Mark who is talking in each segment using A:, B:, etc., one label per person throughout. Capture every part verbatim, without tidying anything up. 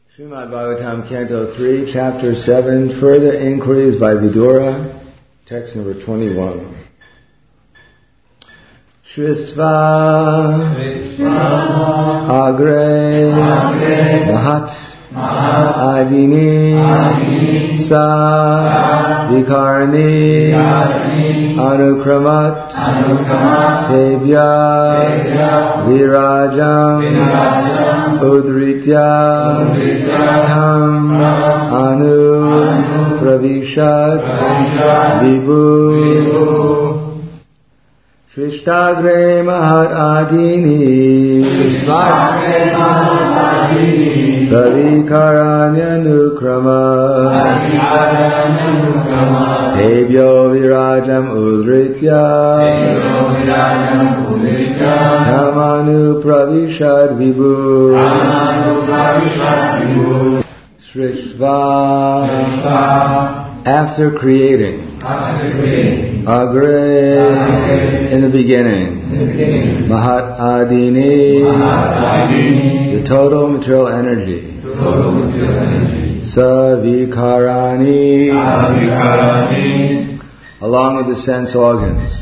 A: Srimad Bhagavatam, Canto three, Chapter seven, Further Inquiries by Vidura, text number twenty-one. Shrisva, Agre, Mahat, Adini, Sa, Vikarni, Anukramat, Tevya, Virajam, Udritya, Tham, Anu, Pravishat, Vibhu, Srishtagre Mahat Adini, Savikaranya Nukrama, Tevyo Virajam Udritya, Tamanu Pravishad Vibhu, Shrishva, after creating, Agre, in the beginning, Mahat Adini, the total material energy, Savikarani, along with the sense organs,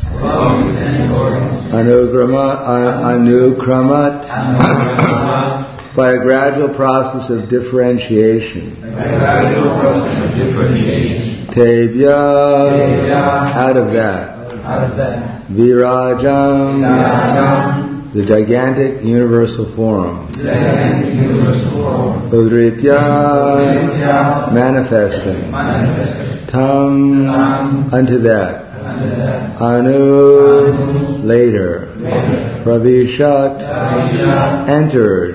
A: Anukramat, Anukramat, by a gradual process of differentiation, Tevya, out of that, Virajam, the gigantic universal form, Udritya, manifesting, Tam, unto that, Anu, later, Pravishat, entered,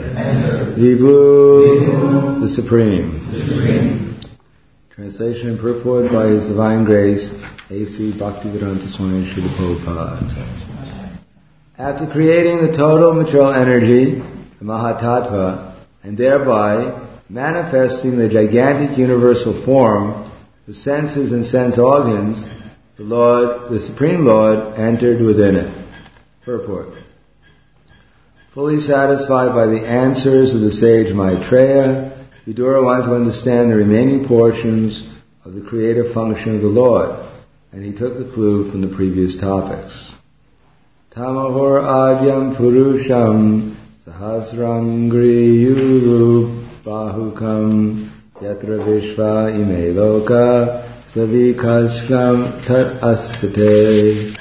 A: Vibhu, the Supreme. Translation and purport by His Divine Grace, A C Bhaktivedanta Swami Srila Prabhupada. After creating the total material energy, the Mahatattva, and thereby manifesting the gigantic universal form, the senses and sense organs, the Lord, the Supreme Lord, entered within it. Purport. Fully satisfied by the answers of the sage Maitreya, Vidura wanted to understand the remaining portions of the creative function of the Lord, and he took the clue from the previous topics. Tamahor adyam purusham sahasrangri yuru bahukam yatra vishva ime loka savikashkam tat asate.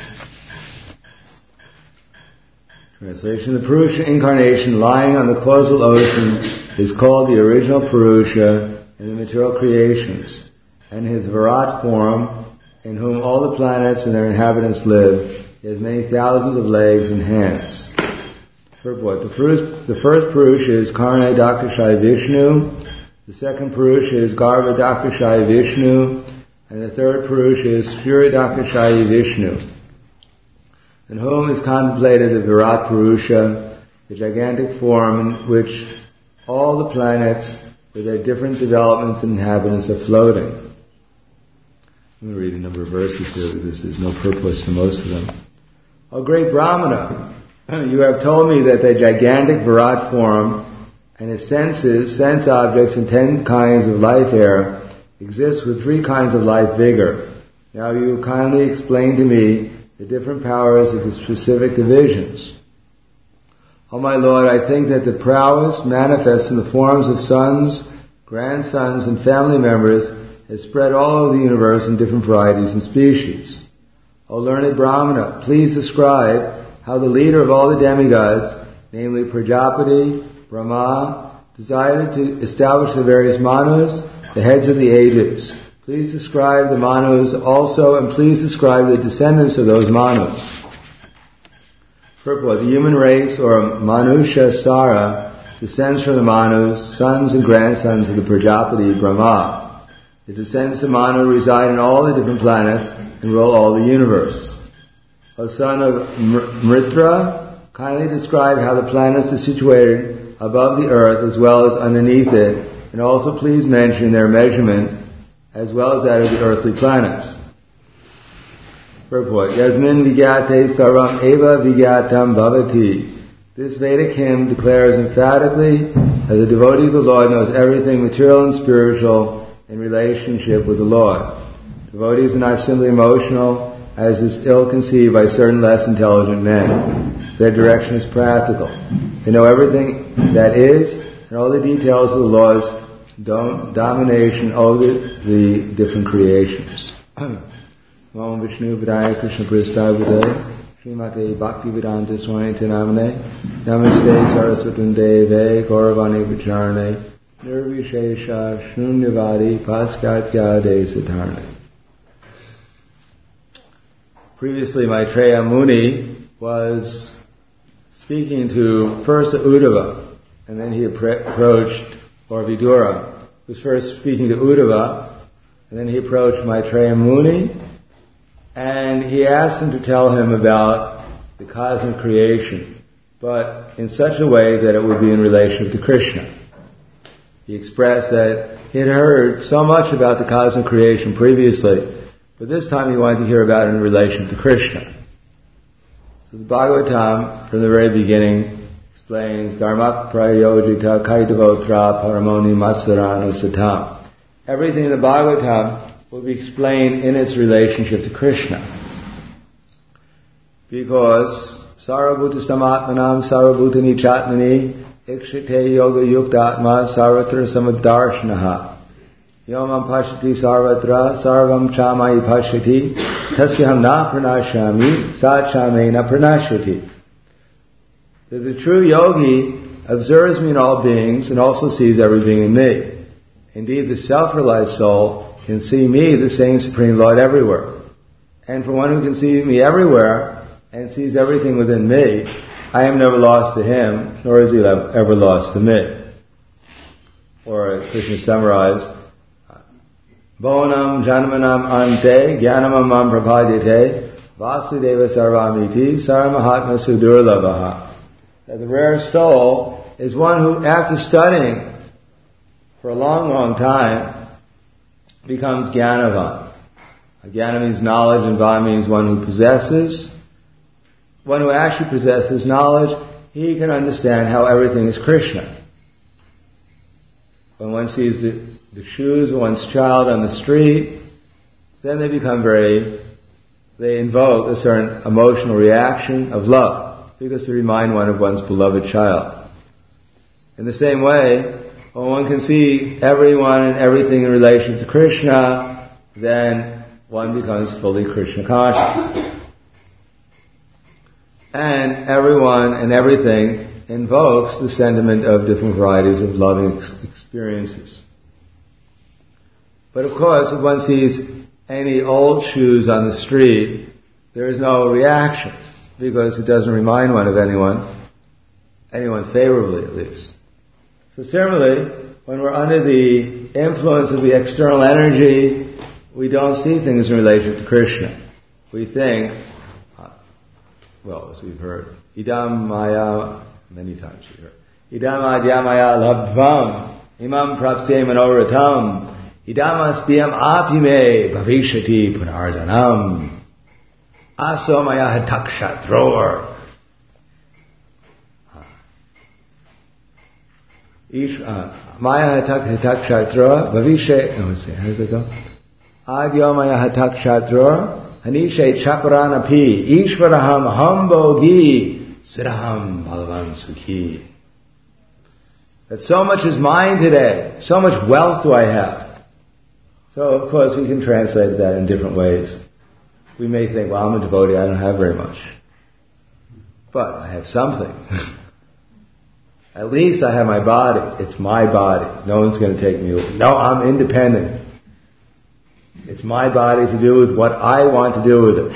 A: Translation. The Purusha incarnation lying on the causal ocean is called the original Purusha in the material creations, and his Virat form, in whom all the planets and their inhabitants live, he has many thousands of legs and hands. Purport. The first, the first Purusha is Karna Dakashaya Vishnu, the second Purusha is Garbha Dakashaya Vishnu, and the third Purusha is Spura Dakashaya Vishnu, in whom is contemplated the Virat Purusha, the gigantic form in which all the planets with their different developments and inhabitants are floating. Let me read a number of verses here. This is no purpose to most of them. O great Brahmana, you have told me that the gigantic Virat form and its senses, sense objects, and ten kinds of life air exist with three kinds of life vigor. Now you kindly explain to me the different powers of the specific divisions. O my Lord, I think that the prowess manifest in the forms of sons, grandsons, and family members has spread all over the universe in different varieties and species. O learned Brahmana, please describe how the leader of all the demigods, namely Prajapati, Brahma, decided to establish the various manus, the heads of the ages. Please describe the manus also, and please describe the descendants of those manus. Purport. The human race, or Manusha Sara, descends from the Manus, sons and grandsons of the Prajapati, Brahma. The descendants of Manu reside in all the different planets and rule all the universe. O son of Mritra, kindly describe how the planets are situated above the earth as well as underneath it, and also please mention their measurement as well as that of the earthly planets. Purport. Yasmin Vigyate Sarvam Eva Vigyatam Bhavati. This Vedic hymn declares emphatically that As a devotee of the Lord knows everything material and spiritual in relationship with the Lord. Devotees are not simply emotional, as is ill-conceived by certain less intelligent men. Their direction is practical. They know everything that is, and all the details of the Lord's dom- domination over the different creations. Om Vishnu Vidaya Krishna Pristhabhute Srimate Bhaktivedanta Swami Namane Namaste Saraswati Deve Gauravani Vicharane Nirvishesha Shunyavadi Paskatya Desatarne. Previously, Maitreya Muni was speaking to first Uddhava, and then he approached, or Vidura was first speaking to Uddhava, and then he approached Maitreya Muni, and he asked him to tell him about the cosmic creation, but in such a way that it would be in relation to Krishna. He expressed that he had heard so much about the cosmic creation previously, but this time he wanted to hear about it in relation to Krishna. So the Bhagavatam, from the very beginning, explains Dharmak Prayojita Kaitavotra Paramoni Matsarana Satam. Everything in the Bhagavatam will be explained in its relationship to Krishna. Because Sarvabhuta Stamatmanam Sarvabhuta Nichatmani Ikshite Yoga Yuktatma Sarvatra Samadarshanaha Yomam Pashati Sarvatra Sarvam Chamai Pashati Tasyaham Na Pranashami Sachame Na Pranashati. That the true yogi observes me in all beings and also sees everything in me. Indeed, the self-realized soul can see me, the same Supreme Lord, everywhere. And for one who can see me everywhere and sees everything within me, I am never lost to him, nor is he ever lost to me. Or as Krishna summarized, Bonam Janmanam Ante Jnanamam Prabhadyate Vasudeva Sarvamiti Saramahatma Sudurlabhaha. That the rare soul is one who, after studying for a long, long time, becomes Jnanavan. Jnana means knowledge, and Van means one who possesses. One who actually possesses knowledge, he can understand how everything is Krishna. When one sees the, the shoes of one's child on the street, then they become very, they invoke a certain emotional reaction of love, because they remind one of one's beloved child. In the same way, when one can see everyone and everything in relation to Krishna, then one becomes fully Krishna conscious. And everyone and everything invokes the sentiment of different varieties of loving ex- experiences. But of course, if one sees any old shoes on the street, there is no reaction, because it doesn't remind one of anyone, anyone favorably at least. So similarly, when we're under the influence of the external energy, we don't see things in relation to Krishna. We think, well, as we've heard, idam maya, many times we've heard, idam adya maya labdvam, imam prapte manoratam, idam astyam apime bhavishati punardanam, aso maya hatakshatror. Maya hatak hatak shatra bhavishe. No, let's see. How does it go? Adyo maya hatak shatra hanishe chaparanapi ishvaraham hambogi siraham balavan sukhi. That so much is mine today. So much wealth do I have. So of course we can translate that in different ways. We may think, well, I'm a devotee. I don't have very much, but I have something. At least I have my body. It's my body. No one's going to take me away. No, I'm independent. It's my body to do with what I want to do with it.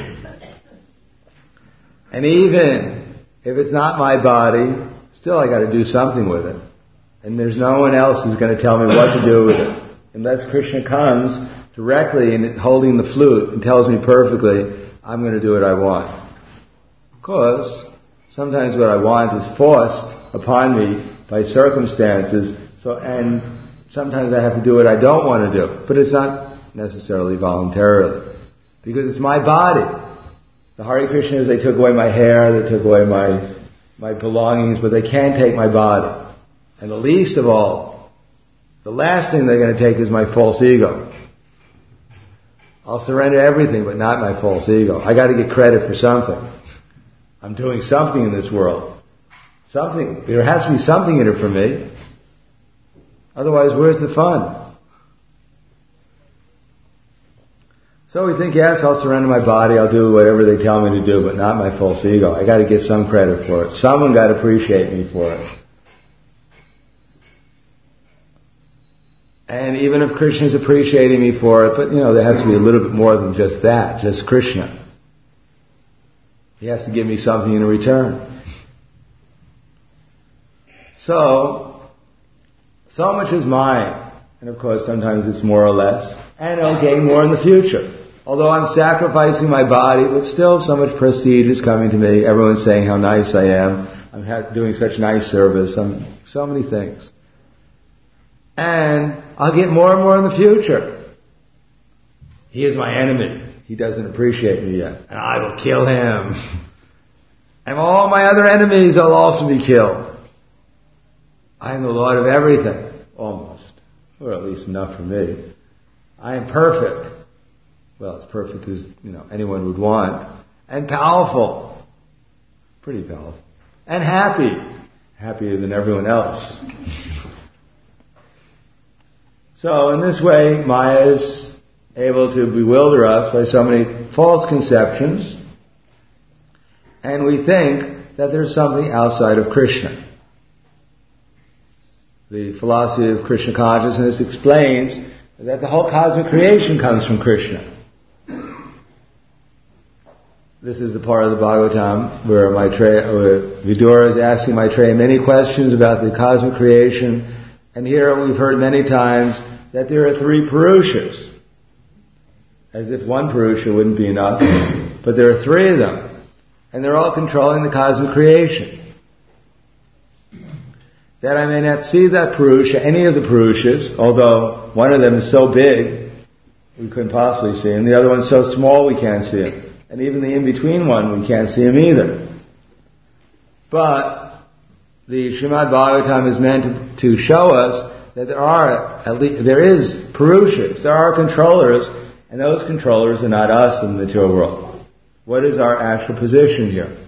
A: And even if it's not my body, still I got to do something with it. And there's no one else who's going to tell me what to do with it. Unless Krishna comes directly and holding the flute and tells me perfectly, I'm going to do what I want. Of course, sometimes what I want is forced upon me by circumstances, so and sometimes I have to do what I don't want to do, but it's not necessarily voluntarily, because it's my body. The Hare Krishnas, they took away my hair, they took away my my belongings, but they can't take my body. And the least of all, the last thing they're going to take is my false ego. I'll surrender everything, but not my false ego. I got to get credit for something. I'm doing something in this world. Something. There has to be something in it for me. Otherwise, where's the fun? So we think, yes, I'll surrender my body, I'll do whatever they tell me to do, but not my false ego. I got to get some credit for it. Someone got to appreciate me for it. And even if Krishna is appreciating me for it, but you know, there has to be a little bit more than just that, just Krishna. He has to give me something in return. So, so much is mine. And of course, sometimes it's more or less. And I'll gain more in the future. Although I'm sacrificing my body, but still so much prestige is coming to me. Everyone's saying how nice I am. I'm ha- doing such nice service. I'm so many things. And I'll get more and more in the future. He is my enemy. He doesn't appreciate me yet. And I will kill him. And all my other enemies will also be killed. I am the Lord of everything. Almost. Or at least enough for me. I am perfect. Well, as perfect as, you know, anyone would want. And powerful. Pretty powerful. And happy. Happier than everyone else. So in this way, Maya is able to bewilder us by so many false conceptions. And we think that there's something outside of Krishna. The philosophy of Krishna consciousness explains that the whole cosmic creation comes from Krishna. This is the part of the Bhagavatam where Maitreya, where Vidura is asking Maitreya many questions about the cosmic creation. And here we've heard many times that there are three Purushas. As if one Purusha wouldn't be enough. But there are three of them. And they're all controlling the cosmic creation. That I may not see that Purusha, any of the Purushas, although one of them is so big, we couldn't possibly see him. The other one's so small, we can't see him. And even the in-between one, we can't see him either. But the Srimad Bhagavatam is meant to, to show us that there are, at least, there is Purushas, there are controllers, and those controllers are not us in the material world. What is our actual position here?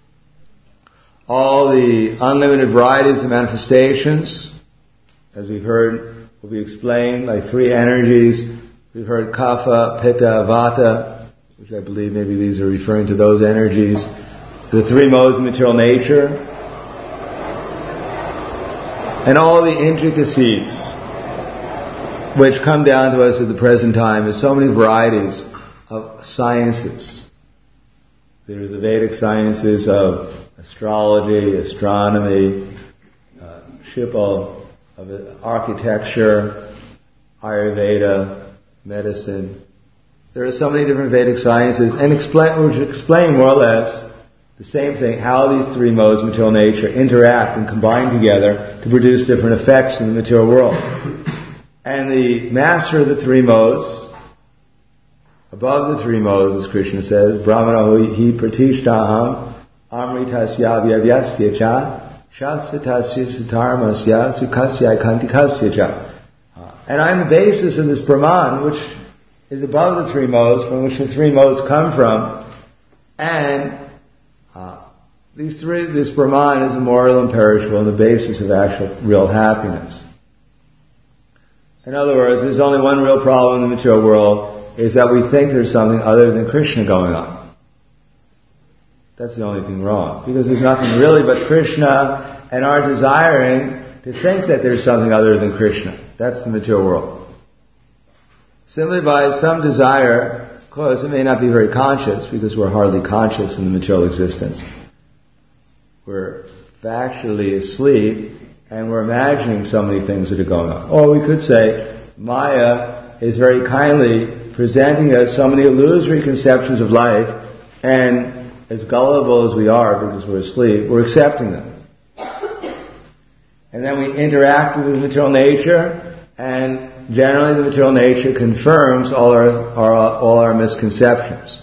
A: All the unlimited varieties of manifestations, as we've heard, will be explained like three energies. We've heard Kapha, Pitta, Vata, which I believe maybe these are referring to those energies. The three modes of material nature. And all the intricacies which come down to us at the present time. There's so many varieties of sciences. There's the Vedic sciences of astrology, astronomy, uh, Shilpa, of architecture, Ayurveda, medicine. There are so many different Vedic sciences, and explain, which explain more or less the same thing, how these three modes of material nature interact and combine together to produce different effects in the material world. And the master of the three modes, above the three modes, as Krishna says, Brahmana hi pratishtaham amritasya vyavyasya cha shasvatasya satarmasya sukasya kantikasya cha. And I'm the basis of this Brahman, which is above the three modes, from which the three modes come from. And uh, these three, this Brahman is immortal and perishable and the basis of actual real happiness. In other words, there's only one real problem in the material world, is that we think there's something other than Krishna going on. That's the only thing wrong. Because there's nothing really but Krishna, and our desiring to think that there's something other than Krishna. That's the material world. Simply by some desire, of course it may not be very conscious, because we're hardly conscious in the material existence. We're factually asleep, and we're imagining so many things that are going on. Or we could say, Maya is very kindly presenting us so many illusory conceptions of life, and as gullible as we are because we're asleep, we're accepting them. And then we interact with the material nature, and generally the material nature confirms all our, our all our misconceptions.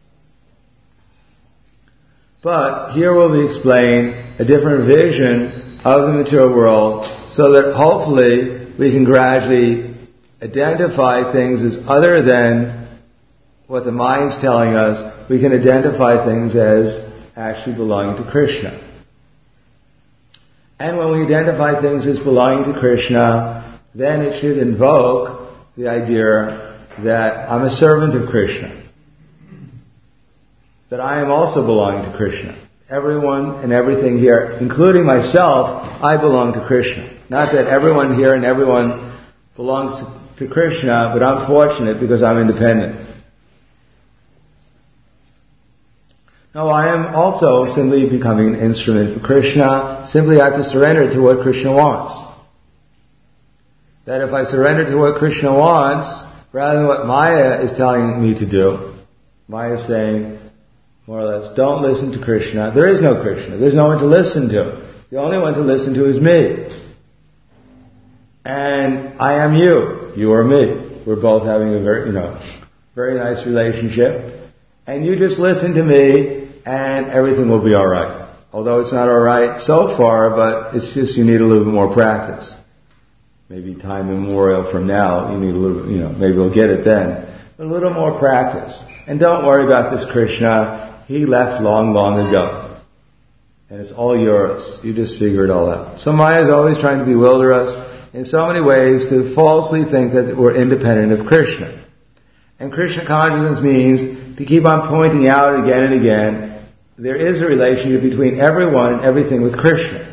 A: But here will be explained a different vision of the material world, so that hopefully we can gradually identify things as other than what the mind's telling us. We can identify things as actually belonging to Krishna. And when we identify things as belonging to Krishna, then it should invoke the idea that I'm a servant of Krishna. That I am also belonging to Krishna. Everyone and everything here, including myself, I belong to Krishna. Not that everyone here and everyone belongs to Krishna, but I'm fortunate because I'm independent. No, I am also simply becoming an instrument for Krishna. Simply I have to surrender to what Krishna wants. That if I surrender to what Krishna wants, rather than what Maya is telling me to do, Maya is saying, more or less, don't listen to Krishna. There is no Krishna. There's no one to listen to. The only one to listen to is me. And I am you. You are me. We're both having a very, you know, very nice relationship. And you just listen to me, and everything will be alright. Although it's not alright so far, but it's just you need a little bit more practice. Maybe time immemorial from now, you need a little, you know, maybe we'll get it then. But a little more practice. And don't worry about this Krishna. He left long, long ago. And it's all yours. You just figure it all out. So Maya is always trying to bewilder us in so many ways to falsely think that we're independent of Krishna. And Krishna consciousness means to keep on pointing out again and again, there is a relationship between everyone and everything with Krishna.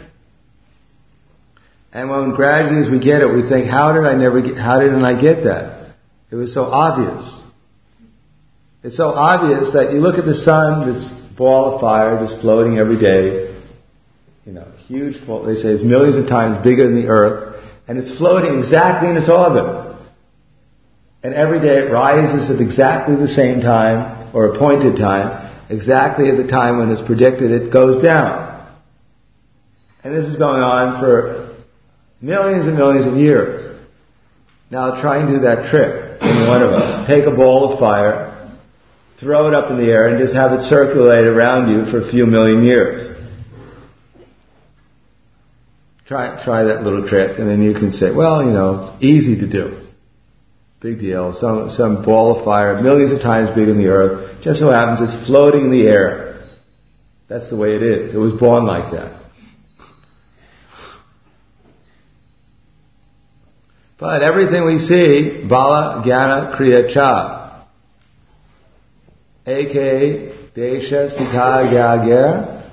A: And when gradually as we get it, we think, how did I never get, how didn't I get that? It was so obvious. It's so obvious that you look at the sun, this ball of fire just floating every day, you know, huge, they say it's millions of times bigger than the earth, and it's floating exactly in its orbit. And every day it rises at exactly the same time, or appointed time, exactly at the time when it's predicted it goes down. And this is going on for millions and millions of years. Now try and do that trick, any one of us. Take a ball of fire, throw it up in the air, and just have it circulate around you for a few million years. Try, try that little trick, and then you can say, well, you know, easy to do. Big deal. Some, some ball of fire, millions of times bigger than the earth, just so happens it's floating in the air. That's the way it is. It was born like that. But everything we see, Bala, Jnana, Kriya, Cha. A K, Desha, Sikha, Gyagya,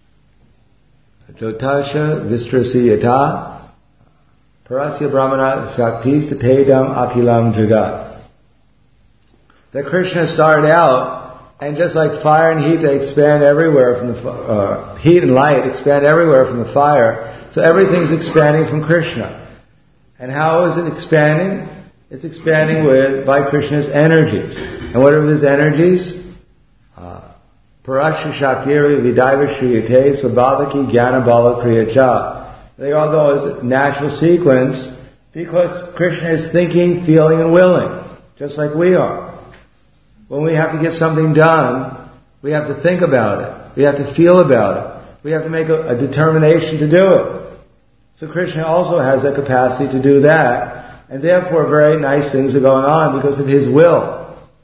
A: Jotasha, Vistrasi, Yata, Parasya Brahmana, Shakti, Satedam, Akilam, Jagat. That Krishna started out, and just like fire and heat, they expand everywhere from the, uh, heat and light expand everywhere from the fire, so everything's expanding from Krishna. And how is it expanding? It's expanding with, by Krishna's energies. And what are his energies? Parasya Shakiri Vidaiva Shriyate Sabhavaki Jnana Bala Kriya Cha. They all go as a natural sequence because Krishna is thinking, feeling, and willing, just like we are. When we have to get something done, we have to think about it. We have to feel about it. We have to make a, a determination to do it. So Krishna also has the capacity to do that, and therefore very nice things are going on because of his will.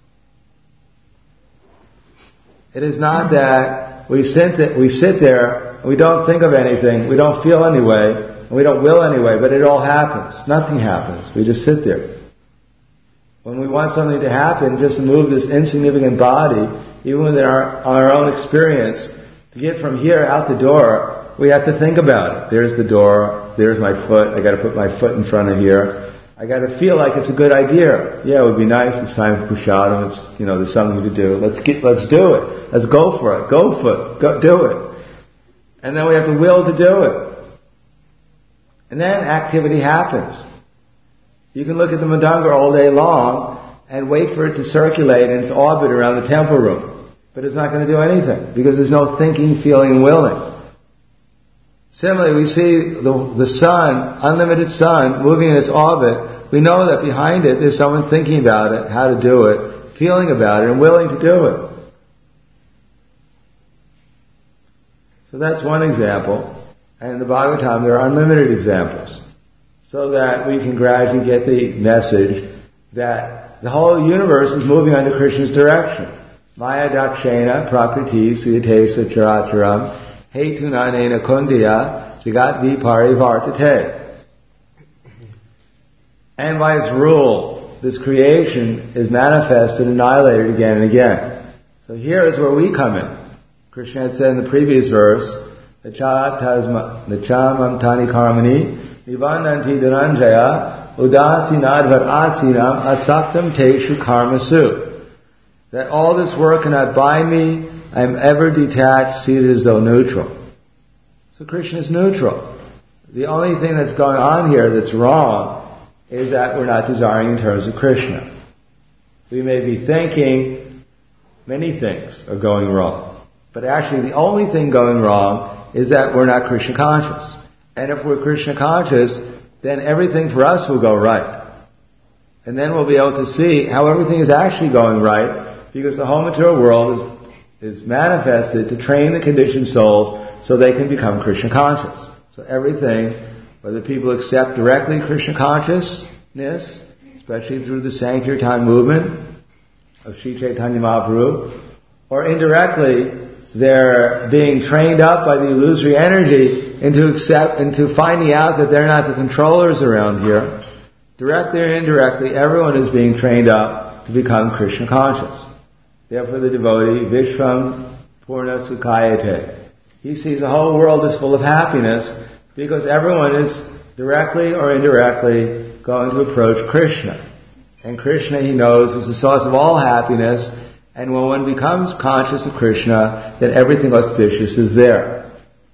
A: It is not that we sit, that we sit there and we don't think of anything, we don't feel anyway, and we don't will anyway, but it all happens. Nothing happens. We just sit there. When we want something to happen, just to move this insignificant body, even within our, our own experience, to get from here out the door, we have to think about it. There's the door, there's my foot, I gotta put my foot in front of here. I gotta feel like it's a good idea. Yeah, it would be nice, it's time for Pushadam, it's, you know, there's something to do. Let's get, let's do it. Let's go for it. Go for it. Go, do it. And then we have the will to do it. And then activity happens. You can look at the Madanga all day long and wait for it to circulate in its orbit around the temple room. But it's not going to do anything because there's no thinking, feeling, and willing. Similarly, we see the, the sun, unlimited sun, moving in its orbit. We know that behind it there's someone thinking about it, how to do it, feeling about it, and willing to do it. So that's one example. And in the Bhagavatam there are unlimited examples, so that we can gradually get the message that the whole universe is moving under Krishna's direction. Maya dakshena prakriti suyate charataram hetunanena kundya jagat viparivartate. And by its rule, this creation is manifested and annihilated again and again. So here is where we come in. Krishna had said in the previous verse, Nachamam tani karmani nivandanti dhananjaya udasinadvat asinam asaktam teshu karmasu. That all this work cannot bind me, I am ever detached, seated as though neutral. So Krishna is neutral. The only thing that's going on here that's wrong is that we're not desiring in terms of Krishna. We may be thinking many things are going wrong, but actually the only thing going wrong is that we're not Krishna conscious. And if we're Krishna conscious, then everything for us will go right. And then we'll be able to see how everything is actually going right, because the whole material world is, is manifested to train the conditioned souls so they can become Krishna conscious. So everything, whether people accept directly Krishna consciousness, especially through the Sankirtan movement of Sri Chaitanya Mahaprabhu, or indirectly, they're being trained up by the illusory energy into accept, into finding out that they're not the controllers around here. Directly or indirectly, everyone is being trained up to become Krishna conscious. Therefore the devotee, Vishvam Purna Sukhayate, he sees the whole world is full of happiness because everyone is directly or indirectly going to approach Krishna. And Krishna, he knows, is the source of all happiness, and when one becomes conscious of Krishna, then everything auspicious is there.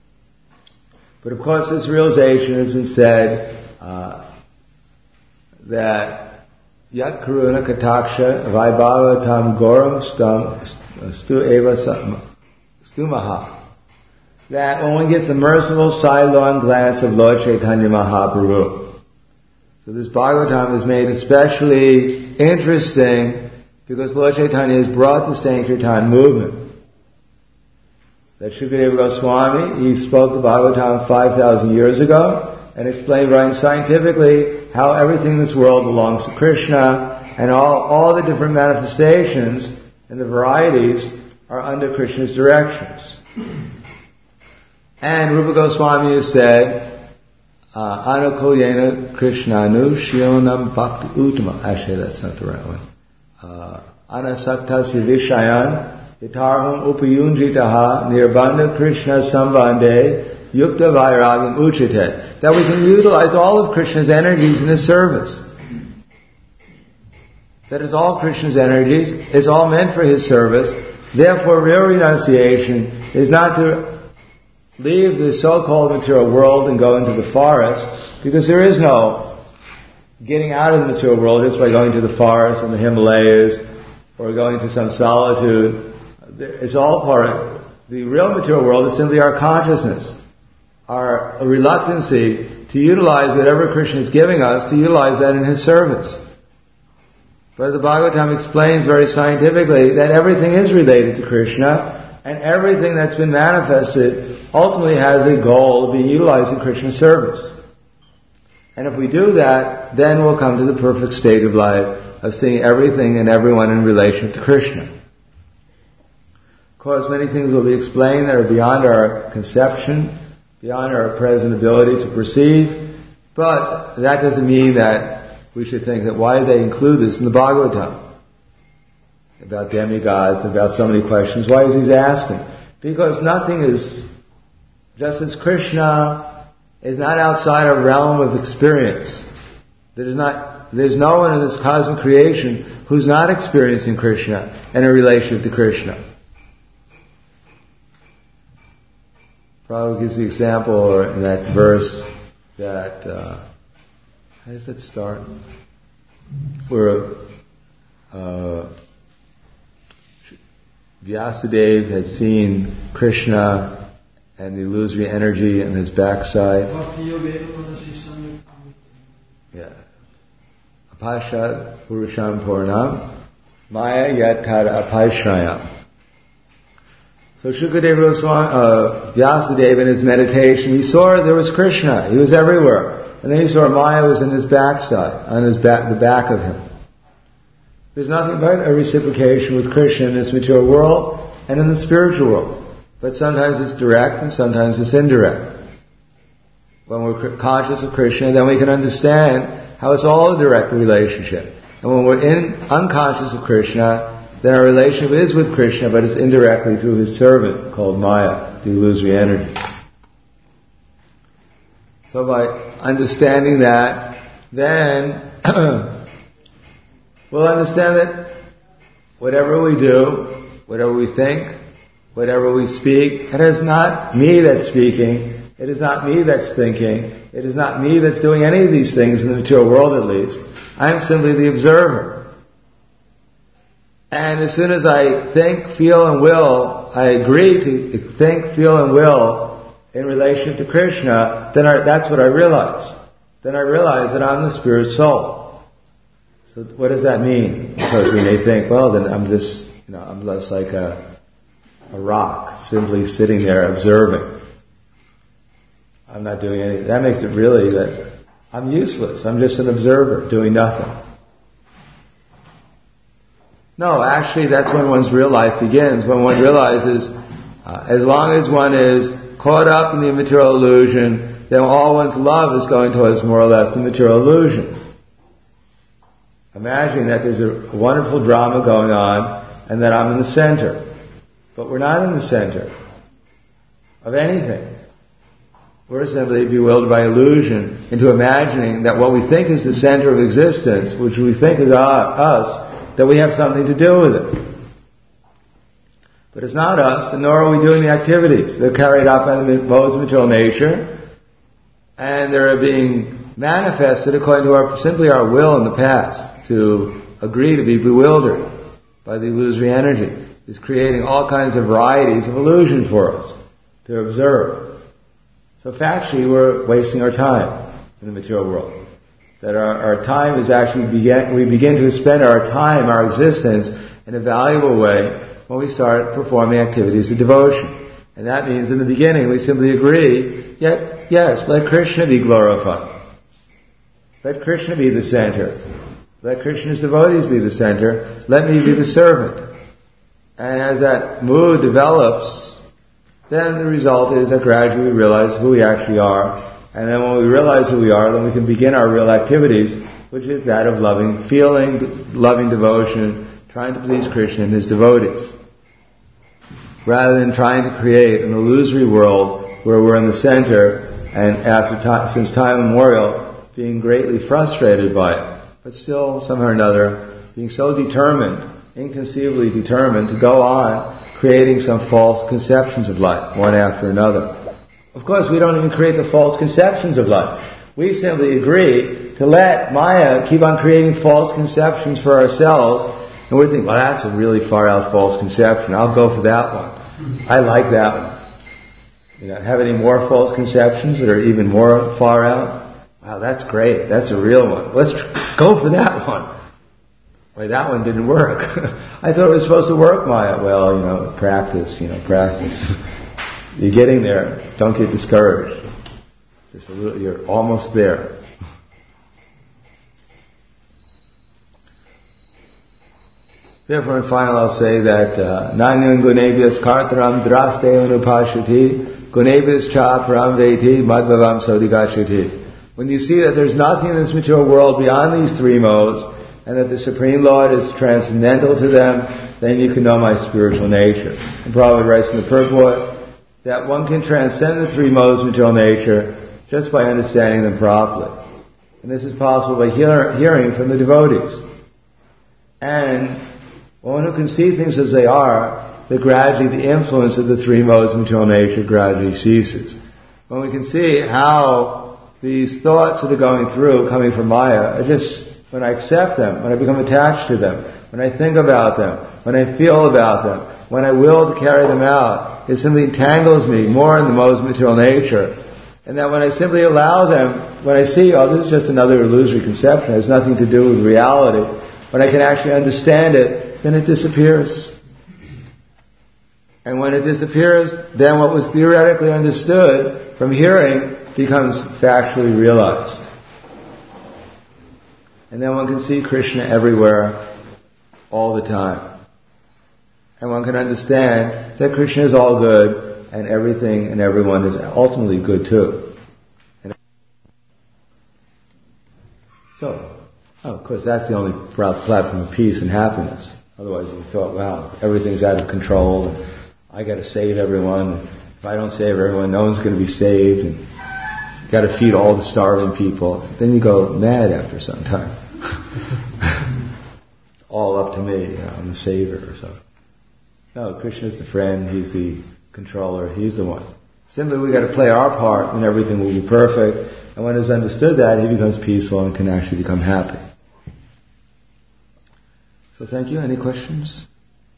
A: But of course this realization has been said uh, that Yat Karuna Kataksha Vaibhava Tam Goram Stu Eva Stumaha. That when one gets the merciful sidelong glance of Lord Chaitanya Mahaprabhu. So this Bhagavatam is made especially interesting because Lord Chaitanya has brought the Sankirtan movement. That Shukadeva Goswami, he spoke the Bhagavatam five thousand years ago and explained very scientifically how everything in this world belongs to Krishna, and all, all the different manifestations and the varieties are under Krishna's directions. And Rupa Goswami has said, Anukulyena Krishnanu Shionam Bhakti Uttama. Actually, that's not the right one. Anasaktasya Vishayan Yatarham Upayunjitaha Nirbandha Krishna Sambandhe Yukta Vairagam Uchite. That we can utilize all of Krishna's energies in His service. That is all Krishna's energies. It's all meant for His service. Therefore, real renunciation is not to leave the so-called material world and go into the forest, because there is no getting out of the material world just by going to the forest in the Himalayas or going to some solitude. It's all part of the real material world is simply our consciousness, our reluctancy to utilize whatever Krishna is giving us, to utilize that in His service. But the Bhagavatam explains very scientifically that everything is related to Krishna, and everything that's been manifested ultimately has a goal of being utilized in Krishna's service. And if we do that, then we'll come to the perfect state of life of seeing everything and everyone in relation to Krishna. Of course, many things will be explained that are beyond our conception, beyond our present ability to perceive, but that doesn't mean that we should think that why did they include this in the Bhagavatam? About demigods, about so many questions. Why is he asking? Because nothing is, just as Krishna is not outside our realm of experience. There is not, there's no one in this cosmic creation who's not experiencing Krishna and a relationship to Krishna. Prabhupada gives the example in that verse that, uh, how does that start? Where uh, Vyasadeva had seen Krishna and the illusory energy in his backside. Yeah. Apashat Purusham Purnam Maya Yatkara Apashrayam. So Shukadeva Goswami, uh, Vyasadeva in his meditation, he saw there was Krishna. He was everywhere. And then he saw Maya was in his backside, on his back, the back of him. There's nothing but a reciprocation with Krishna in this material world and in the spiritual world. But sometimes it's direct and sometimes it's indirect. When we're conscious of Krishna, then we can understand how it's all a direct relationship. And when we're in, unconscious of Krishna, then our relationship is with Krishna, but it's indirectly through his servant called Maya, the illusory energy. So by understanding that, then we'll understand that whatever we do, whatever we think, whatever we speak, it is not me that's speaking, it is not me that's thinking, it is not me that's doing any of these things in the material world at least. I am simply the observer. And as soon as I think, feel, and will, I agree to think, feel, and will in relation to Krishna, then I, that's what I realize. Then I realize that I'm the spirit soul. So what does that mean? Because we may think, well, then I'm just, you know, I'm less like a, a rock, simply sitting there observing. I'm not doing anything. That makes it really that I'm useless. I'm just an observer, doing nothing. No, actually that's when one's real life begins, when one realizes uh, as long as one is caught up in the material illusion, then all one's love is going towards more or less the material illusion. Imagining that there's a wonderful drama going on and that I'm in the center. But we're not in the center of anything. We're simply bewildered by illusion into imagining that what we think is the center of existence, which we think is us, that we have something to do with it. But it's not us, and nor are we doing the activities. They're carried out by the modes of material nature, and they're being manifested according to our, simply our will in the past to agree to be bewildered by the illusory energy. It's creating all kinds of varieties of illusion for us to observe. So factually, we're wasting our time in the material world. That our, our time is actually, begin, we begin to spend our time, our existence, in a valuable way when we start performing activities of devotion. And that means in the beginning we simply agree, yet, yes, let Krishna be glorified. Let Krishna be the center. Let Krishna's devotees be the center. Let me be the servant. And as that mood develops, then the result is that gradually we realize who we actually are. And then when we realize who we are, then we can begin our real activities, which is that of loving, feeling, loving devotion, trying to please Krishna and his devotees. Rather than trying to create an illusory world where we're in the center and after time, since time immemorial, being greatly frustrated by it. But still, somehow or another, being so determined, inconceivably determined to go on creating some false conceptions of life, one after another. Of course, we don't even create the false conceptions of life. We simply agree to let Maya keep on creating false conceptions for ourselves, and we think, well, that's a really far out false conception. I'll go for that one. I like that one. You know, have any more false conceptions that are even more far out? Wow, that's great. That's a real one. Let's tr- go for that one. Wait, that one didn't work. I thought it was supposed to work, Maya. Well, you know, practice, you know, practice. You're getting there. Don't get discouraged. Just a little, you're almost there. Therefore, in final, I'll say that Nanyam gunebhyas kartaram draste anupashati gunebhyas cha param veti madhvavam sodhigachati. When you see that there's nothing in this material world beyond these three modes, and that the Supreme Lord is transcendental to them, then you can know my spiritual nature. And Prabhupada writes in the purport that one can transcend the three modes of material nature just by understanding them properly. And this is possible by hear, hearing from the devotees. And one who can see things as they are, that gradually the influence of the three modes of material nature gradually ceases. When we can see how these thoughts that are going through, coming from Maya, are just, when I accept them, when I become attached to them, when I think about them, when I feel about them, when I will to carry them out, it simply entangles me more in the modes of material nature. And that when I simply allow them, when I see, oh, this is just another illusory conception, it has nothing to do with reality, when I can actually understand it, then it disappears. And when it disappears, then what was theoretically understood from hearing becomes factually realized. And then one can see Krishna everywhere, all the time. And one can understand that Krishna is all good, and everything and everyone is ultimately good too. And so, oh, of course, that's the only platform of peace and happiness. Otherwise you thought, wow, everything's out of control, and I gotta save everyone. If I don't save everyone, no one's gonna be saved, and you gotta feed all the starving people. Then you go mad after some time. It's all up to me, you know, I'm the savior or something. No, Krishna's the friend, He's the controller, He's the one. Simply we gotta play our part and everything will be perfect. And when it's understood that, he becomes peaceful and can actually become happy. So thank you. Any questions?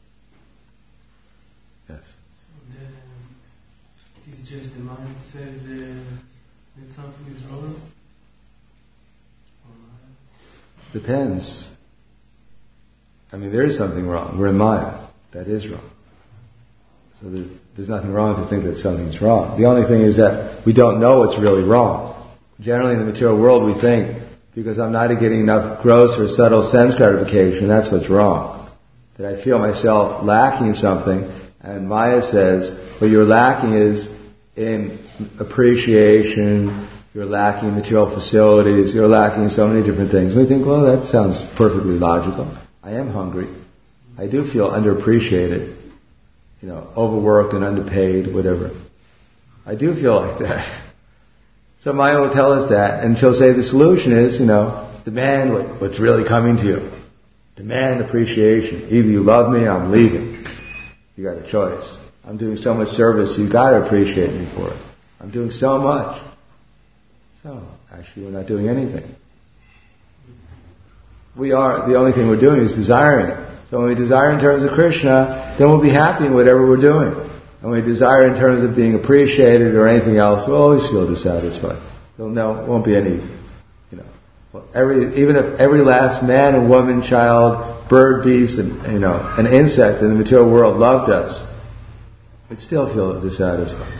A: Yes.
B: So the, it is just the mind says uh, that something is wrong?
A: Depends. I mean, there is something wrong. We're in Maya. That is wrong. So there's, there's nothing wrong to think that something's wrong. The only thing is that we don't know what's really wrong. Generally in the material world we think, because I'm not getting enough gross or subtle sense gratification, that's what's wrong. That I feel myself lacking something, and Maya says, what you're lacking is in appreciation, you're lacking material facilities, you're lacking so many different things. We think, well, that sounds perfectly logical. I am hungry. I do feel underappreciated, you know, overworked and underpaid, whatever. I do feel like that. So Maya will tell us that, and she'll say the solution is, you know, demand what, what's really coming to you. Demand appreciation. Either you love me or I'm leaving. You got a choice. I'm doing so much service, you got to appreciate me for it. I'm doing so much. So, actually we're not doing anything. We are, the only thing we're doing is desiring it. So when we desire in terms of Krishna, then we'll be happy in whatever we're doing. And when we desire in terms of being appreciated or anything else, we'll always feel dissatisfied. There'll no, won't be any, you know, every, even if every last man and woman, child, bird, beast, and, you know, an insect in the material world loved us, we'd still feel dissatisfied.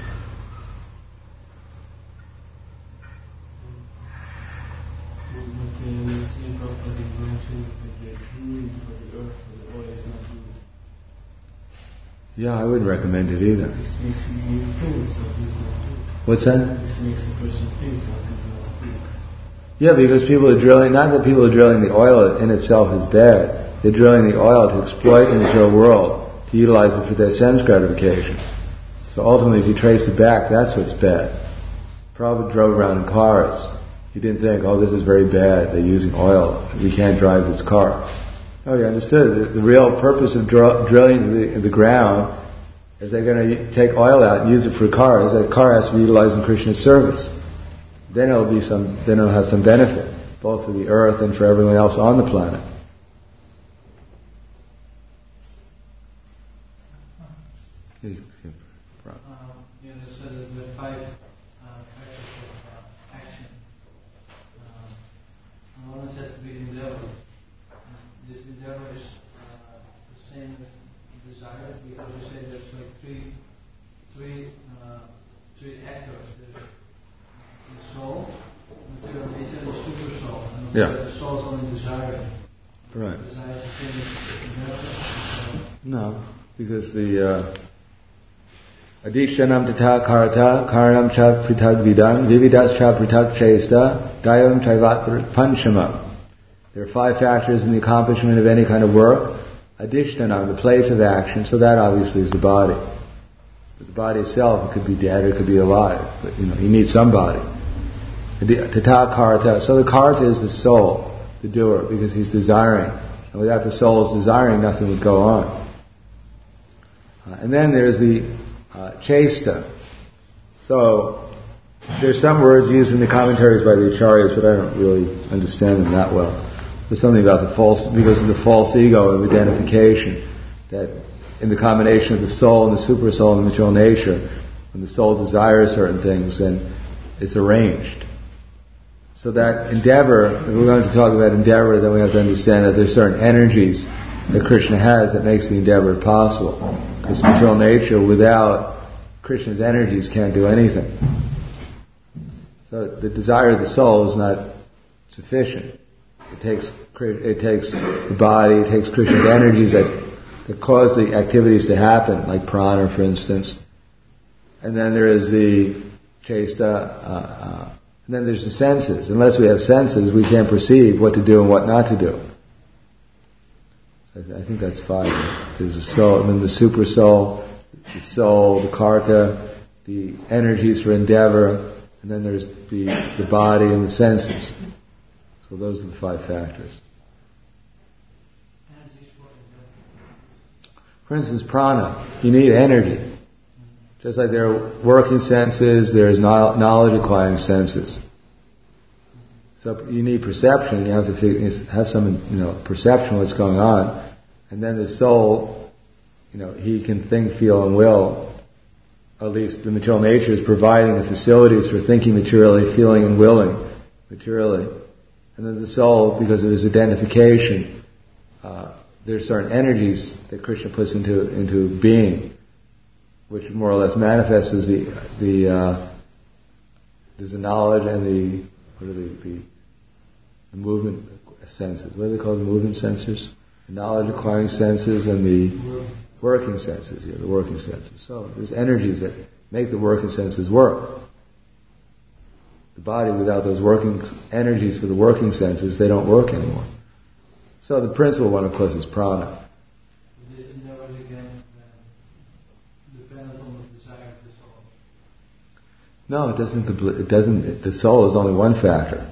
A: Yeah, I wouldn't recommend it either.
B: This makes you think something is not good.
A: What's that?
B: This makes a person think something is not good.
A: Yeah, because people are drilling, not that people are drilling the oil in itself is bad. They're drilling the oil to exploit the material world, to utilize it for their sense gratification. So ultimately, if you trace it back, that's what's bad. Prabhupada drove around in cars. He didn't think, oh, this is very bad, they're using oil, we can't drive this car. Oh, you understood. The, the real purpose of dr- drilling the, the ground is they're going to take oil out and use it for cars. That car has to be utilized in Krishna's service. Then it'll be some. Then it'll have some benefit, both for the earth and for everyone else on the planet.
B: Uh, you know, so the, the five uh, factors of uh, action. Uh, one is that to be endeavor. This endeavor is uh, the same as desire, because we say there's like three, three, uh, three actors: the, the soul, material nature, and the super soul. And
A: Yeah.
B: The soul is only desiring.
A: Right.
B: Desire is the same as endeavor.
A: No, because the uh, Adishyanam tata karata karanam cha pritag vidam vividas cha pritag chesta dayam chaivatr panchama. There are five factors in the accomplishment of any kind of work. Adishyanam, the place of action, so that obviously is the body. But the body itself, it could be dead or it could be alive, but you know, you need some body. Tata karata, so the karata is the soul, the doer, because he's desiring. And without the soul's desiring, nothing would go on. Uh, and then there's the uh, chesta. So, there's some words used in the commentaries by the acharyas, but I don't really understand them that well. There's something about the false, because of the false ego of identification, that in the combination of the soul and the super soul and the material nature, when the soul desires certain things, then it's arranged. So that endeavor, if we're going to talk about endeavor, then we have to understand that there's certain energies that Krishna has that makes the endeavor possible. This material nature without Krishna's energies can't do anything. So the desire of the soul is not sufficient. It takes it takes the body, it takes Krishna's energies that, that cause the activities to happen, like prana, for instance. And then there is the chesta, uh, uh, and then there's the senses. Unless we have senses, we can't perceive what to do and what not to do. So I, th- I think that's five. There's the soul, and then the super soul, the soul, the karta, the energies for endeavor, and then there's the, the body and the senses. So those are the five factors. For instance, prana, you need energy. Just like there are working senses, there's knowledge acquiring senses. So you need perception. You have to figure, have some, you know, perception of what's going on, and then the soul, you know, he can think, feel, and will. At least the material nature is providing the facilities for thinking materially, feeling, and willing materially. And then the soul, because of his identification, uh, there's certain energies that Krishna puts into into being, which more or less manifests as the the uh, there's the knowledge and the what are the, the the movement senses. What are they called? The movement sensors, the knowledge acquiring senses, and the working senses. Yeah, the working senses. So there's energies that make the working senses work. The body, without those working energies for the working senses, they don't work anymore. So the principal one, of course, is prana.
B: This endeavor again depends on the desire of the soul.
A: No, it doesn't. Complete, it doesn't. The soul is only one factor.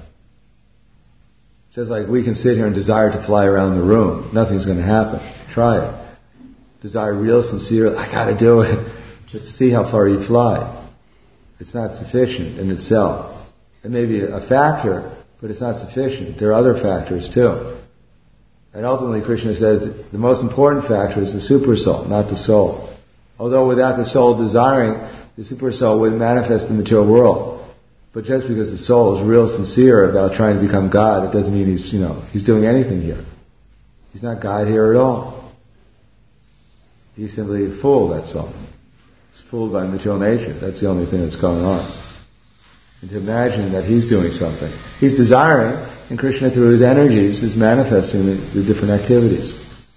A: Just like we can sit here and desire to fly around the room, nothing's going to happen. Try it. Desire real, sincere. I got to do it. Let's see how far you fly. It's not sufficient in itself. It may be a factor, but it's not sufficient. There are other factors too. And ultimately Krishna says that the most important factor is the super soul, not the soul. Although without the soul desiring, the super soul would manifest in the material world. But just because the soul is real sincere about trying to become God, it doesn't mean he's, you know, he's doing anything here. He's not God here at all. He's simply a fool, that's all. He's fooled by material nature. That's the only thing that's going on. And to imagine that he's doing something. He's desiring, and Krishna through his energies is manifesting the, the different activities.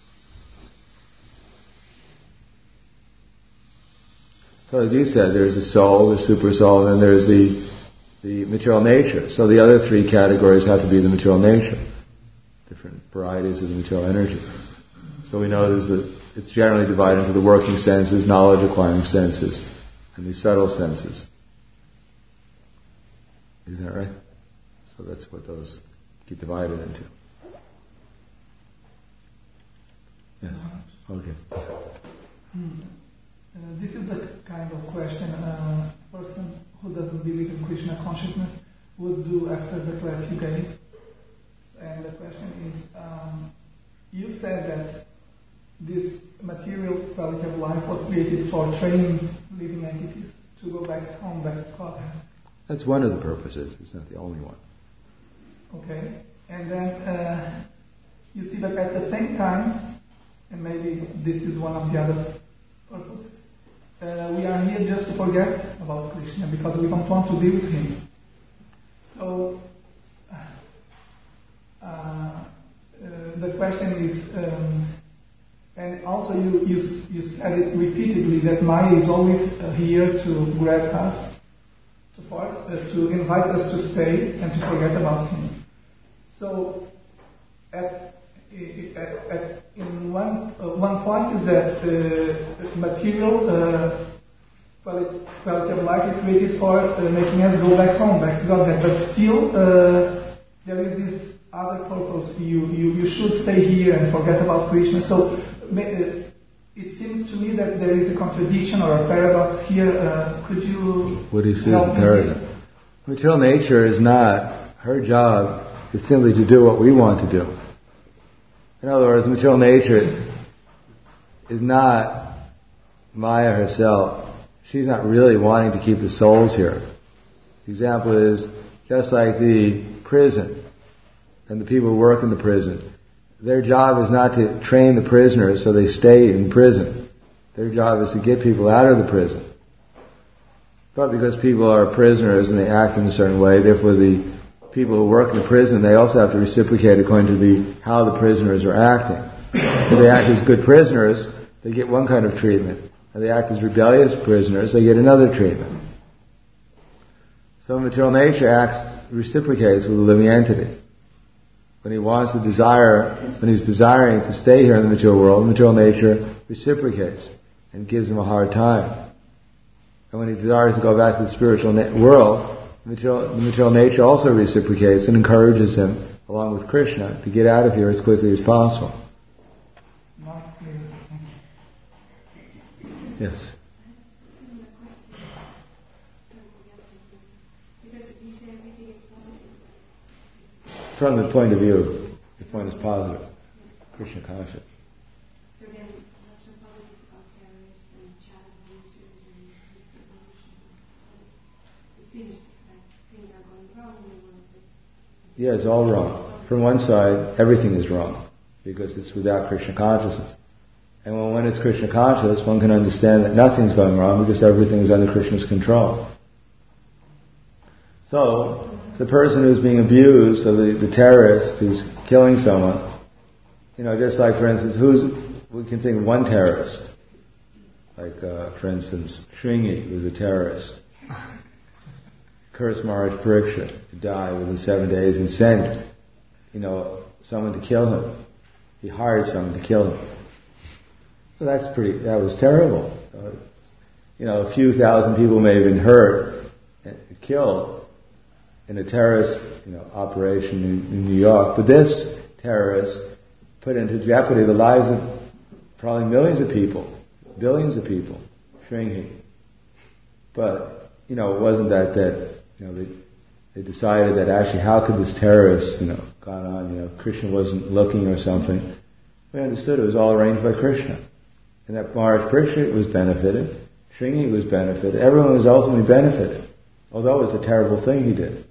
A: So as you said, there's the soul, the super soul, and then there's the, the material nature. So the other three categories have to be the material nature. Different varieties of the material energy. So we know there's the, it's generally divided into the working senses, knowledge acquiring senses, and the subtle senses. Isn't that right? So that's what those get divided into. Yes. Okay.
C: Hmm. Uh, this is the kind of question a person who doesn't believe in Krishna consciousness would do after the class you gave. And the question is, um, you said that this material quality of life was created for training living entities to go back home, back to Godhead.
A: That's one of the purposes. It's not the only one.
C: Okay. And then uh, you see that at the same time, and maybe this is one of the other purposes, uh, we are here just to forget about Krishna because we don't want to be with him. So uh, uh, the question is, um, and also you, you you said it repeatedly that Maya is always uh, here to grab us, to force, uh, to invite us to stay and to forget about him. So at, at, at in one uh, one point is that uh, material uh, quality, quality of life is created for uh, making us go back home, back to Godhead. But still, uh, there is this other purpose. You, you you should stay here and forget about Krishna. So uh, it seems to me that there is a contradiction or a paradox here. Uh, could you?
A: What do you see as the paradox? Material nature is not her job. Is simply to do what we want to do. In other words, material nature is not Maya herself. She's not really wanting to keep the souls here. The example is just like the prison and the people who work in the prison. Their job is not to train the prisoners so they stay in prison. Their job is to get people out of the prison. But because people are prisoners and they act in a certain way, therefore the people who work in the prison, they also have to reciprocate according to the how the prisoners are acting. If they act as good prisoners, they get one kind of treatment. If they act as rebellious prisoners, they get another treatment. So material nature acts, reciprocates with the living entity. When he wants to desire, when he's desiring to stay here in the material world, material nature reciprocates and gives him a hard time. And when he desires to go back to the spiritual na- world, the material, the material nature also reciprocates and encourages him, along with Krishna, to get out of here as quickly as possible. Yes. From the point of view, the point is positive. Krishna conscious.
D: So then, what's so positive about terrorists and child abusers and distribution? It seems like things are going wrong in the world.
A: Yeah, it's all wrong. From one side, everything is wrong because it's without Krishna consciousness. And when one is Krishna conscious, one can understand that nothing's going wrong because everything is under Krishna's control. So, the person who's being abused, or the, the terrorist who's killing someone, you know, just like, for instance, who's, we can think of one terrorist. Like, uh, for instance, Shringi was a terrorist. Cursed Maharaj Pariksha to die within seven days and sent, you know, someone to kill him. He hired someone to kill him. So that's pretty, that was terrible. Uh, you know, a few thousand people may have been hurt and killed in a terrorist, you know, operation in, in New York. But this terrorist put into jeopardy the lives of probably millions of people, billions of people, Shringi. But, you know, it wasn't that, that, you know, they, they decided that actually how could this terrorist, you know, gone on, you know, Krishna wasn't looking or something. We understood it was all arranged by Krishna. And that Maharaj Pariksha was benefited, Shringi was benefited, everyone was ultimately benefited. Although it was a terrible thing he did.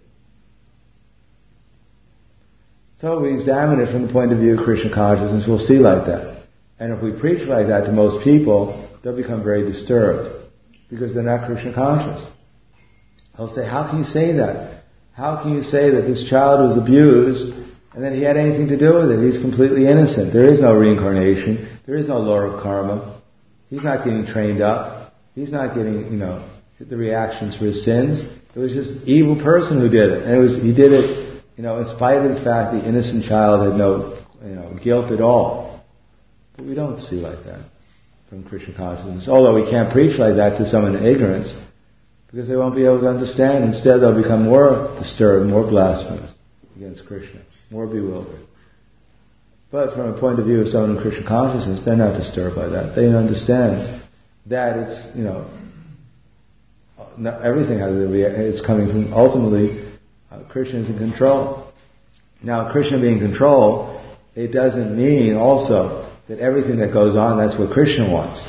A: So we examine it from the point of view of Krishna consciousness, we'll see like that. And if we preach like that to most people, they'll become very disturbed. Because they're not Krishna conscious. They'll say, how can you say that? How can you say that this child was abused and that he had anything to do with it? He's completely innocent. There is no reincarnation. There is no law of karma. He's not getting trained up. He's not getting, you know, the reactions for his sins. It was just an evil person who did it. And it was, he did it, you know, in spite of the fact the innocent child had no, you know, guilt at all. But we don't see like that from Krishna consciousness. Although we can't preach like that to someone in ignorance, because they won't be able to understand. Instead, they'll become more disturbed, more blasphemous against Krishna, more bewildered. But from a point of view of someone in Krishna consciousness, they're not disturbed by that. They understand that it's, you know, everything has to be, it's coming from, ultimately, uh, Krishna is in control. Now, Krishna being in control, it doesn't mean also that everything that goes on, that's what Krishna wants.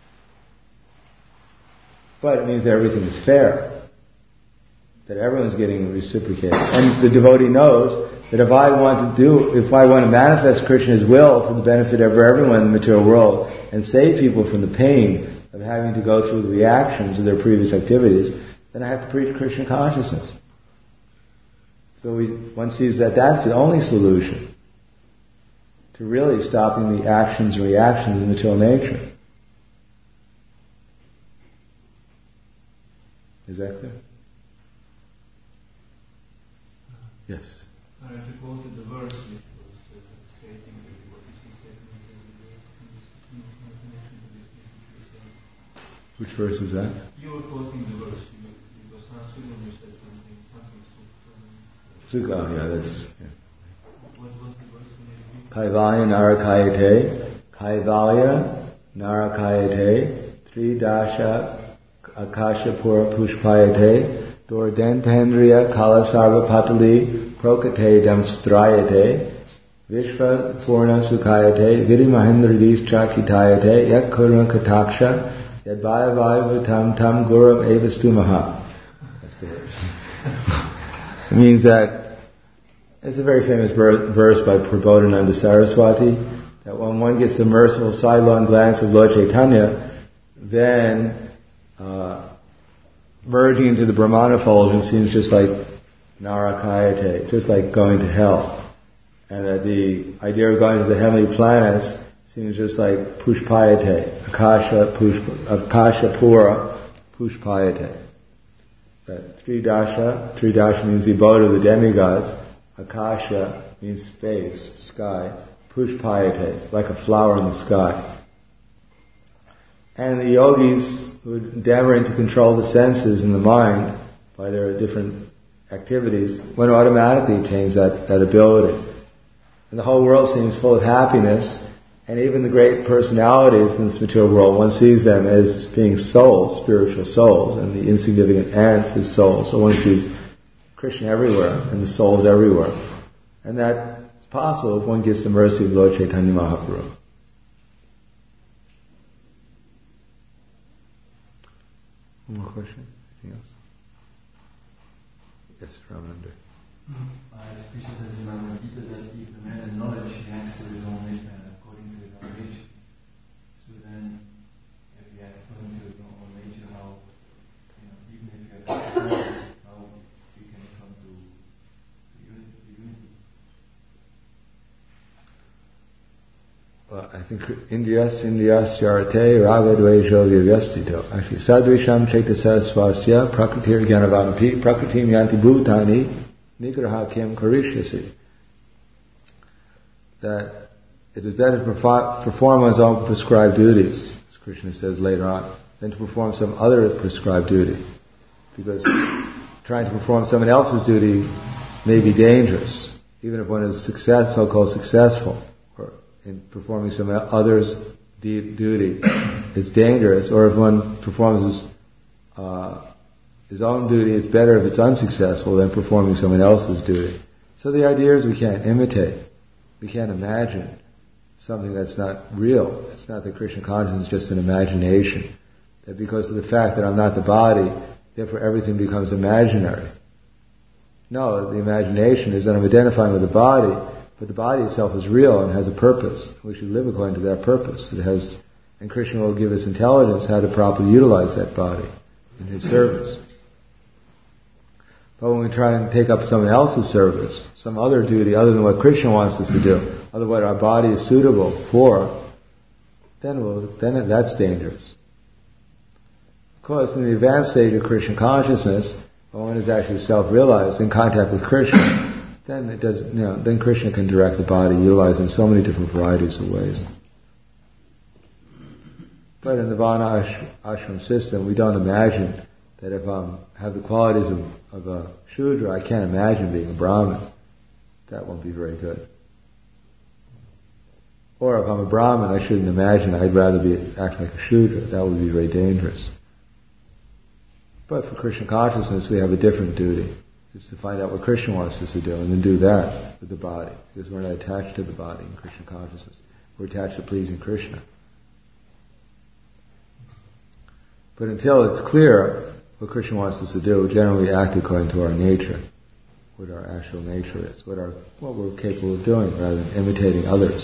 A: But it means that everything is fair. That everyone's getting reciprocated. And the devotee knows that if I want to do, if I want to manifest Krishna's will for the benefit of everyone in the material world and save people from the pain of having to go through the reactions of their previous activities, then I have to preach Krishna consciousness. So we, one sees that that's the only solution to really stopping the actions and reactions of material nature. Is that clear? Yes.
B: I have to quote the verse which was uh, stating that what is he said in the
A: Which verse is that?
B: You were quoting the verse. It was not Sudan, you said something. something
A: Sukha, oh, yeah, that's... Yeah.
B: What was the verse?
A: Kaivalya narakayate, Kaivalya narakayate, Tridasha akashapura pushpayate, Dordentendriya kalasarva patali, Prokate damstrayate, Vishva purna sukhayate, Viri mahendradis chakitayate, Yak kurma kataksha, Yadvaya vayavutam tam guram evastu maha. That's the verse. It means that it's a very famous verse by Prabodhananda Saraswati, that when one gets the merciful sidelong glance of Lord Chaitanya, then uh, merging into the Brahmana effulgence seems just like Narakayate, just like going to hell. And that the idea of going to the heavenly planets seems just like Pushpayate, Akasha, Pushpa, Akasha Pura, Pushpayate. That three dasha, three dasha means the abode of the demigods, Akasha means space, sky, Pushpayate, like a flower in the sky. And the yogis who are endeavoring to control the senses and the mind by their different activities, one automatically attains that, that ability. And the whole world seems full of happiness, and even the great personalities in this material world, one sees them as being souls, spiritual souls, and the insignificant ants as souls. So one sees Krishna everywhere, and the souls everywhere. And that's possible if one gets the mercy of Lord Chaitanya Mahaprabhu. One more question? Anything else? Yes, Ramananda.
E: Uh, Krishna says in Bhagavad Gita that if a man has knowledge, he acts to his own nature and according to his own nature. So then, if he acts according to his own nature, how, you know, even if you have practice, how he can come to, to unity? To unity?
A: Well, I think Indriyas Indriyas Yarate Ragadvejo Vyastito. Actually, Sadvisham Chaita Sarasvasya Prakritir Jnanavanapi Prakritim Yanti Bhutani Nigraha Kim Karishyasi. That it is better to perform one's own prescribed duties, as Krishna says later on, than to perform some other prescribed duty. Because trying to perform someone else's duty may be dangerous, even if one is success, so-called successful, or in performing some other's de- duty, it's dangerous. Or if one performs his uh, His own duty, it's better if it's unsuccessful than performing someone else's duty. So the idea is we can't imitate. We can't imagine something that's not real. It's not that Krishna consciousness is just an imagination. That because of the fact that I'm not the body, therefore everything becomes imaginary. No, the imagination is that I'm identifying with the body, but the body itself is real and has a purpose. We should live according to that purpose. It has, and Krishna will give us intelligence how to properly utilize that body in His service. But when we try and take up someone else's service, some other duty other than what Krishna wants us to do, other than what our body is suitable for, then we'll, then that's dangerous. Of course, in the advanced stage of Krishna consciousness, when one is actually self-realized, in contact with Krishna, then it does, you know, then Krishna can direct the body, utilizing so many different varieties of ways. But in the Varna ashram system, we don't imagine that if I have the qualities of, of a Shudra, I can't imagine being a Brahmin. That won't be very good. Or if I'm a Brahmin, I shouldn't imagine I'd rather be act like a Shudra. That would be very dangerous. But for Krishna consciousness, we have a different duty. It's to find out what Krishna wants us to do and then do that with the body. Because we're not attached to the body in Krishna consciousness. We're attached to pleasing Krishna. But until it's clear what Krishna wants us to do, we generally act according to our nature, what our actual nature is, what our what we're capable of doing, rather than imitating others.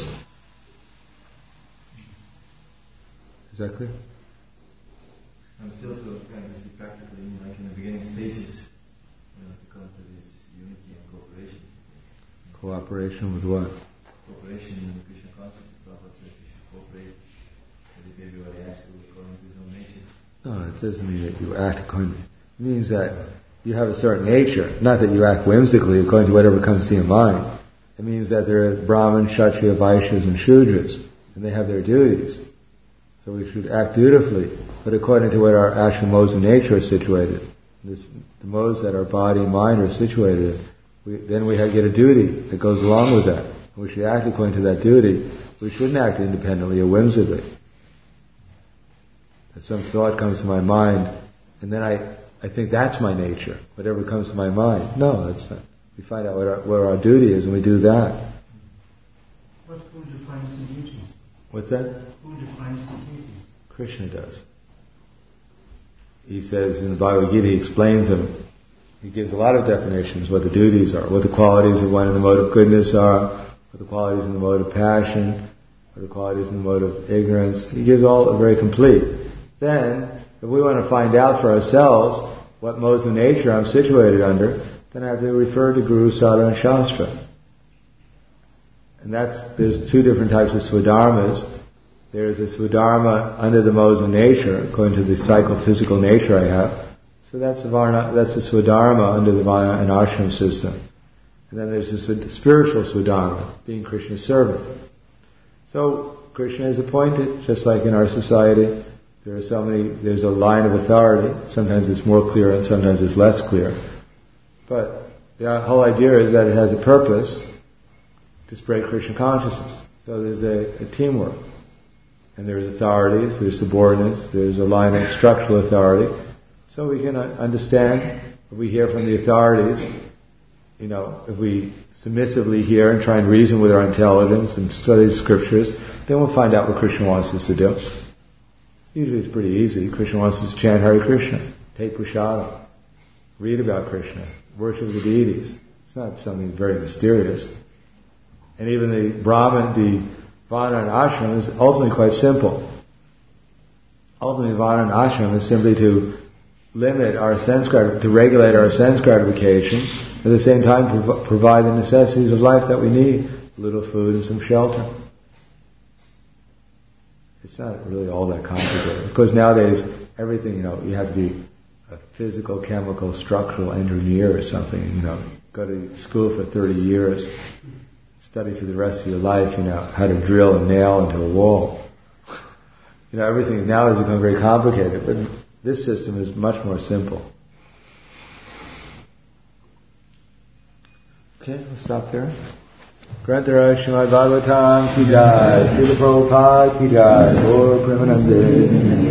A: Is that clear?
E: I'm still to kind of see practically, like in the beginning stages, you know, to come to this unity and cooperation.
A: Cooperation with what?
E: Cooperation in Krishna consciousness. Prabhupada says we should cooperate, that if everybody acts according to his own nature.
A: No, it doesn't mean that you act according to... It means that you have a certain nature. Not that you act whimsically according to whatever comes to your mind. It means that there are Brahmins, Kshatriya, Vaishyas, and Shudras, and they have their duties. So we should act dutifully, but according to what our actual modes of nature are situated. This, the modes that our body and mind are situated in. We, then we have, get a duty that goes along with that. And we should act according to that duty. We shouldn't act independently or whimsically. That some thought comes to my mind, and then I, I think that's my nature, whatever comes to my mind. No, that's not. We find out what our, what our duty is, and we do that.
B: But who defines the duties?
A: What's that?
B: Who defines the duties?
A: Krishna does. He says in the Bhagavad Gita, he explains them. He gives a lot of definitions, what the duties are, what the qualities of one in the mode of goodness are, what the qualities in the mode of passion, what the qualities in the mode of ignorance. He gives all very complete. then if we want to find out for ourselves what modes of nature I'm situated under, then I have to refer to Guru, Sadhana, and Shastra. And that's, there's two different types of swadharmas. There's a swadharma under the modes of nature, according to the psychophysical nature I have. So that's the varna, that's the swadharma under the varna and ashram system. And then there's the spiritual swadharma, being Krishna's servant. So Krishna is appointed, just like in our society. There are so many, there's a line of authority. Sometimes it's more clear and sometimes it's less clear. But the whole idea is that it has a purpose to spread Krishna consciousness. So there's a, a teamwork. And there's authorities, there's subordinates, there's a line of structural authority. So we can understand, if we hear from the authorities, you know, if we submissively hear and try and reason with our intelligence and study the scriptures, then we'll find out what Krishna wants us to do. Usually it's pretty easy. Krishna wants us to chant Hare Krishna, take prasadam, read about Krishna, worship the deities. It's not something very mysterious. And even the Brahman, the Varna and ashram is ultimately quite simple. Ultimately, Varna and ashram is simply to limit our sense grat- to regulate our sense gratification, at the same time prov- provide the necessities of life that we need, a little food and some shelter. It's not really all that complicated. Because nowadays, everything, you know, you have to be a physical, chemical, structural engineer or something, you know, go to school for thirty years, study for the rest of your life, you know, how to drill a nail into a wall. You know, everything now has become very complicated, but this system is much more simple. Okay, we'll stop there. Granthara Srimad Bhagavatam ki jai, Srila Prabhupada ki jai, Gaur Premanande.